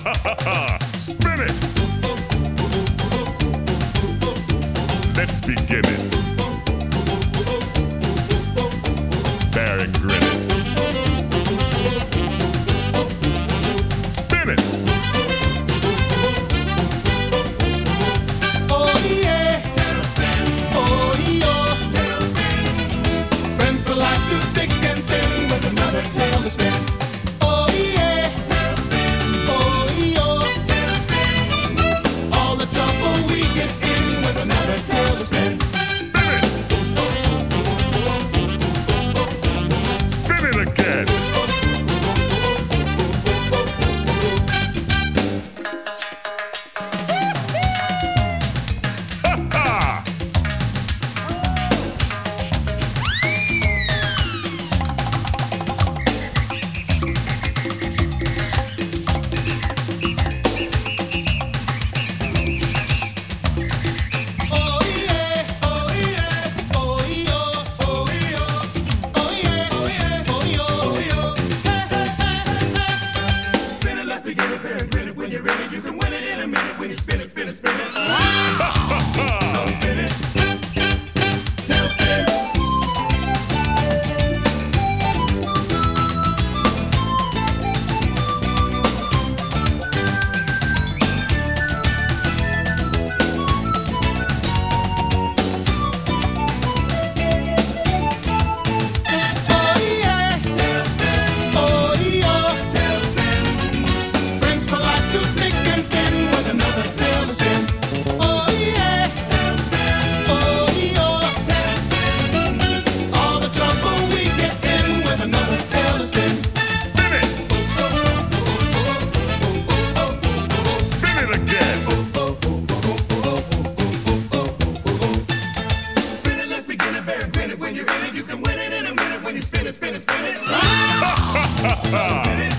Spin it! Let's begin it. Bear and grin it. Spin it! Oh yeah, tailspin. Oh yeah, tailspin. Friends for life through thick and thin with another tail to spin. Oh yeah, tailspin. Oh yeah, tailspin. All the trouble we get in with another tail to spin. Spin it! Spin it again! Ha ha! Oh yeah, oh yeah, oh yeah, oh yeah, oh yeah, oh yeah, oh yeah, hey hey hey hey. Spin it, let's begin it, bear and grin it. When you're ready, you can win it in a minute. When you spin it, spin it, spin it. So spin it, tailspin. Oh yeah, tailspin. Oh yeah, tailspin. Friends for life through thick and thin with another tail to spin. Oh yeah, tailspin. Oh yeah, tailspin. All the trouble we get in with another tail to spin. Spin it! Spin it again! Spin it, let's begin it, bear and grin it. When you're in it, you can win it in a minute. When you spin it, spin it, spin it. Spin it.